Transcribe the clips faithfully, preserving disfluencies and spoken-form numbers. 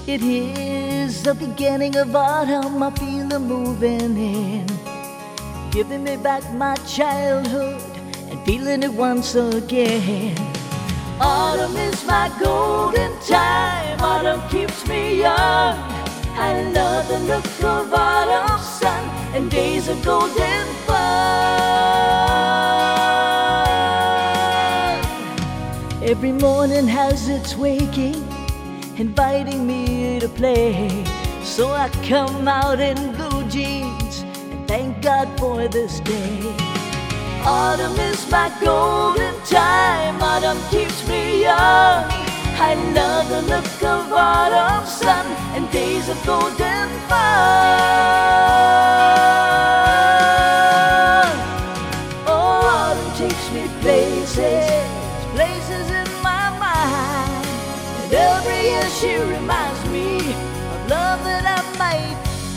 It is the beginning of autumn, I feel the moving in, giving me back my childhood and feeling it once again. Autumn is my golden time, autumn keeps me young. I love the look of autumn sun and days of golden fun. Every morning has its waking, inviting me to play. So I come out in blue jeans and thank God for this day. Autumn is my golden time, autumn keeps me young. I love the look of autumn sun and days of golden fun. Oh, autumn takes me places, places in my mind. And every year she reminds me of love that I might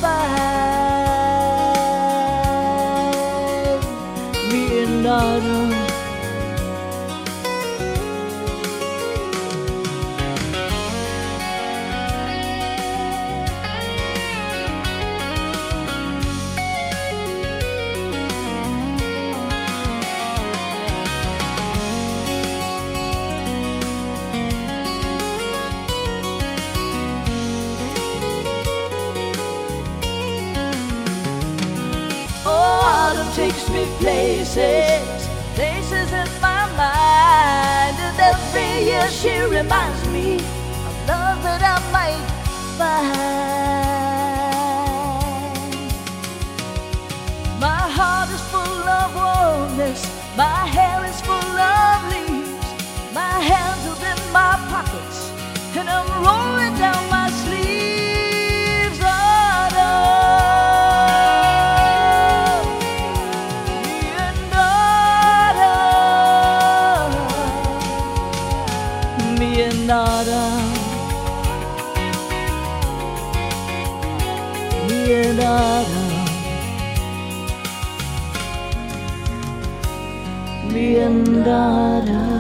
find. Me and autumn. Takes me places, places in my mind. And every year she reminds me of love that I might find. My heart is full of warmness, my hair is full of leaves, my hands are in my pockets, and I'm rolling down my sleeves. Autumn, me and autumn, me and autumn.